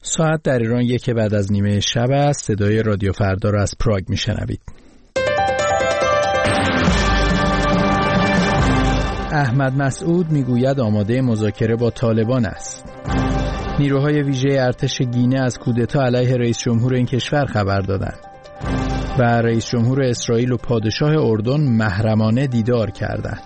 ساعت در ایران 1 بعد از نیمه شب است. صدای رادیو فردا را از پراگ میشنوید. احمد مسعود میگوید آماده مذاکره با طالبان است. نیروهای ویژه ارتش گینه از کودتا علیه رئیس جمهور این کشور خبر دادند و رئیس جمهور اسرائیل و پادشاه اردن محرمانه دیدار کردند.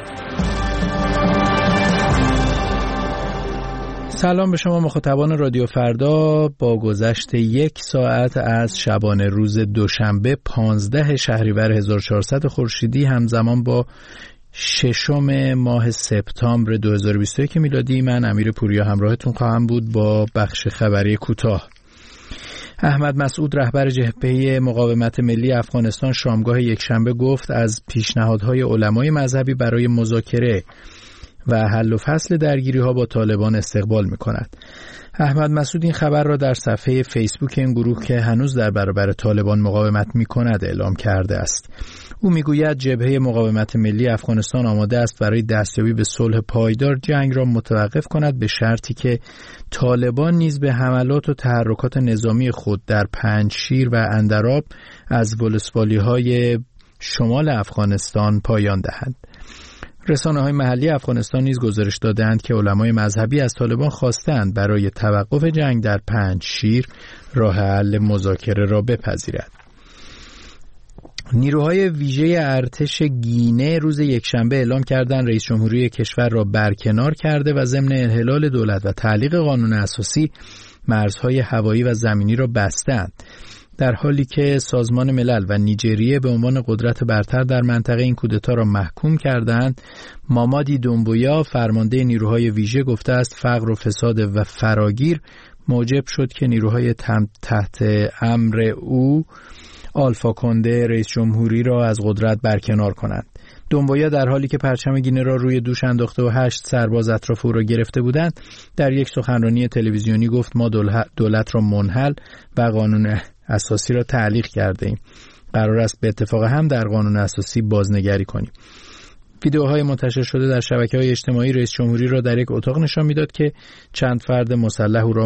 سلام به شما مخاطبان رادیو فردا. با گذشت 1 ساعت از شبانه روز دوشنبه 15 شهریور 1400 خورشیدی همزمان با 6 ماه سپتامبر 2021 میلادی، من امیر پوریا همراهتون خواهم بود با بخش خبری کوتاه. احمد مسعود رهبر جبهه مقاومت ملی افغانستان شامگاه یکشنبه گفت از پیشنهادهای علمای مذهبی برای مذاکره و حل و فصل درگیری‌ها با طالبان استقبال می‌کند. احمد مسعود این خبر را در صفحه فیسبوک این گروه که هنوز در برابر طالبان مقاومت می‌کند اعلام کرده است. او می‌گوید جبهه مقاومت ملی افغانستان آماده است برای دستیابی به صلح پایدار جنگ را متوقف کند به شرطی که طالبان نیز به حملات و تحرکات نظامی خود در پنجشیر و اندراب از ولسوالی‌های شمال افغانستان پایان دهند. رسانه‌های محلی افغانستان نیز گزارش دادند که علمای مذهبی از طالبان خواستند برای توقف جنگ در پنجشیر راه حل مذاکره را بپذیرد. نیروهای ویژه ارتش گینه روز یکشنبه اعلام کردند رئیس جمهوری کشور را برکنار کرده و ضمن انحلال دولت و تعلیق قانون اساسی مرزهای هوایی و زمینی را بستند، در حالی که سازمان ملل و نیجریه به عنوان قدرت برتر در منطقه این کودتا را محکوم کردند. مامادی دومبویا فرمانده نیروهای ویژه گفته است فقر و فساد و فراگیر موجب شد که نیروهای تحت امر او آلفا کنده رئیس جمهوری را از قدرت برکنار کنند. دومبویا در حالی که پرچم گینه را روی دوش انداخته و 8 سرباز اطراف او را گرفته بودند در یک سخنرانی تلویزیونی گفت ما دولت را منحل و قانون اساسی را تعلیق کرده ایم. قرار است به اتفاق هم در قانون اساسی بازنگری کنیم. ویدیوهای منتشر شده در شبکه‌های اجتماعی رئیس جمهوری را در یک اتاق نشان می‌داد که چند فرد مسلح او را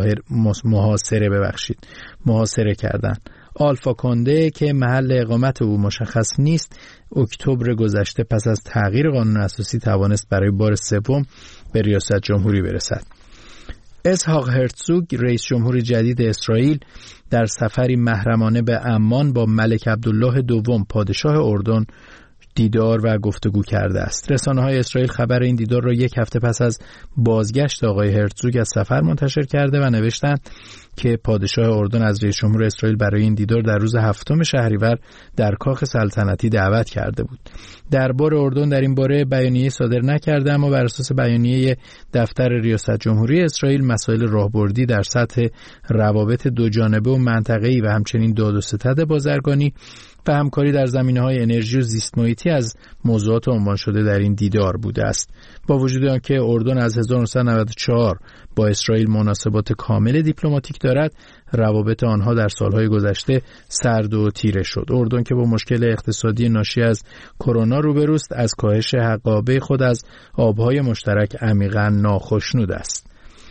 محاصره کردند. آلفا کنده که محل اقامت او مشخص نیست، اکتبر گذشته پس از تغییر قانون اساسی توانست برای بار سوم به ریاست جمهوری برسد. اسحاق هرتزوگ رئیس جمهور جدید اسرائیل در سفری محرمانه به عمان با ملک عبدالله دوم پادشاه اردن دیدار و گفتگو کرده است. رسانه‌های اسرائیل خبر این دیدار را 1 هفته پس از بازگشت آقای هرتزوگ از سفر منتشر کرده و نوشتند که پادشاه اردن از رئیس جمهور اسرائیل برای این دیدار در روز 7 شهریور در کاخ سلطنتی دعوت کرده بود. دربار اردن در این باره بیانیه صادر نکرده، اما بر اساس بیانیه دفتر ریاست جمهوری اسرائیل مسائل راهبردی در سطح روابط دوجانبه و منطقه‌ای و همچنین داد و ستد بازرگانی و همکاری در زمینه‌های انرژی و زیست محیطی از موضوعات عنوان شده در این دیدار بوده است. با وجود آنکه اردن از 1994 با اسرائیل مناسبات کامل دیپلماتیک دارد، روابط آنها در سالهای گذشته سرد و تیره شد. اردن که با مشکل اقتصادی ناشی از کرونا روبروست، از کاهش حقابه خود از آبهای مشترک عمیقاً ناخشنود است.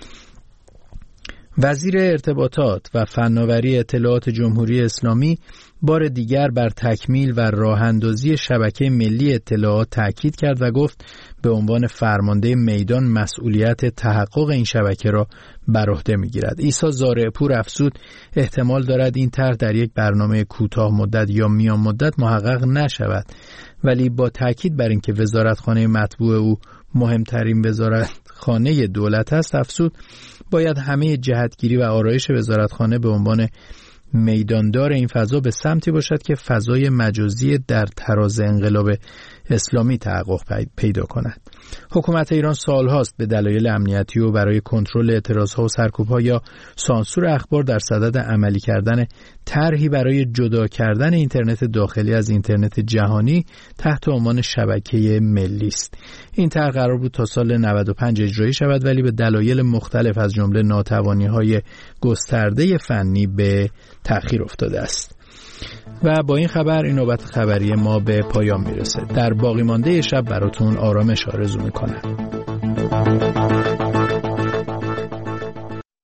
وزیر ارتباطات و فناوری اطلاعات جمهوری اسلامی بار دیگر بر تکمیل و راه‌اندازی شبکه ملی اطلاعات تاکید کرد و گفت به عنوان فرمانده میدان مسئولیت تحقق این شبکه را بر عهده می‌گیرد. عیسی زارع‌پور افزود احتمال دارد این طرح در یک برنامه کوتاه مدت یا میان مدت محقق نشود، ولی با تاکید بر اینکه وزارتخانه مطبوع او مهمترین وزارتخانه دولت است افزود باید همه جهتگیری و آرایش وزارتخانه به عنوان میداندار این فضا به سمتی باشد که فضای مجازی در تراز انقلاب اسلامی تحقق پیدا کند. حکومت ایران سالهاست به دلایل امنیتی و برای کنترل اعتراضها و سرکوب‌ها یا سانسور اخبار در صدد عملی کردن طرحی برای جدا کردن اینترنت داخلی از اینترنت جهانی تحت عنوان شبکه ملی است. این طرح قرار بود تا سال 95 اجرایی شود، ولی به دلایل مختلف از جمله ناتوانی‌های گسترده فنی به تأخیر افتاده است. و با این خبر این نوبت خبری ما به پایان میرسه. در باقی مانده شب براتون آرامش آرزو میکنم.